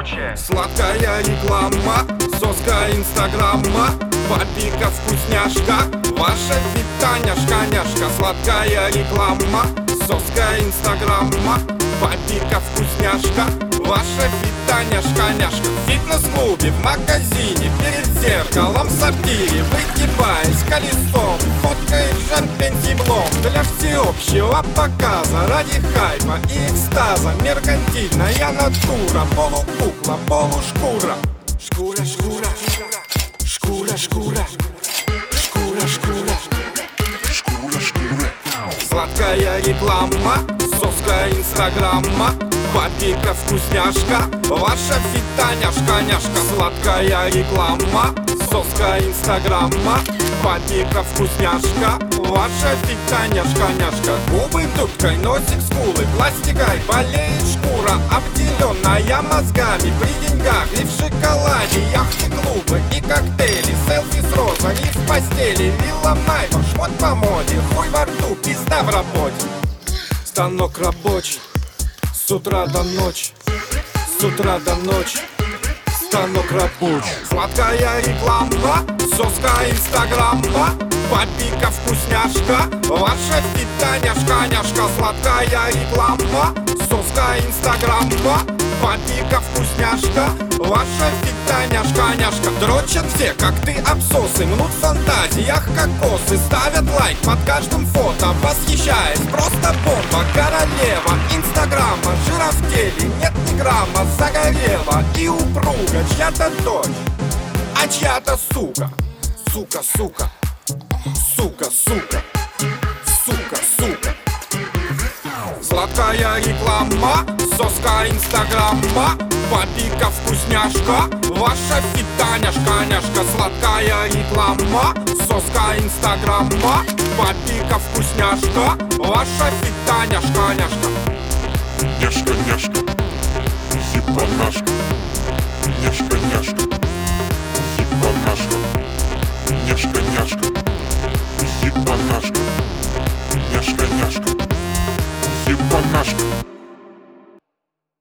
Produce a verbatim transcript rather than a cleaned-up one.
круче. Сладкая реклама, соска инстаграма, папика вкусняшка, ваша питаняшка, няшка. Сладкая реклама, соска инстаграма, папика вкусняшка, ваша питаняшка, няшка. В фитнес-клубе, в магазине, перед зеркалом, в сортире, выгибаясь колесом, фоткает жан пентиблом. Для всеобщего показа, ради хайпа и экстаза, меркантильная натура, полукукла, полушкура. Шкура, шкура, шкура, шкура, шкура, шкура, шкура, шкура. Сладкая реклама, соска инстаграма, папика вкусняшка, ваша фитаняшка, няшка. Сладкая реклама, соска инстаграма, папика вкусняшка, ваша фитаняшка, няшка. Губы дудкой, носик скулы, пластикой болеет шкура, обделенная мозгами при деньгах и в шоколаде. Яхты-клубы и коктейли, селфи с розой и в постели. Вилла найма, шмот по моде, хуй во рту, пизда в работе. Станок рабочий, с утра до ночи, с утра до ночи. Станок рабочий. Сладкая реклама, соска инстаграма, папика вкусняшка, ваша питаняшка, няшка. Сладкая реклама, соска инстаграма, папика вкусняшка, ваша питаняшка, няшка. Дрочат все, как ты, абсосы, мнут в фантазиях кокосы, ставят лайк под каждым фото, восхищаясь, просто бомба. Королева инстаграма, жира в теле, нет ни грамма, загорела и упруга, чья-то дочь, а чья-то сука. Сука, сука, сука, сука, сука, сука. Сладкая реклама, соска инстаграма, папика вкусняшка, ваша фитаняшка, няшка. Сладкая реклама, соска инстаграма, папика вкусняшка, ваша фитаняшка, няшка. Няшка, няшка, ебанашка.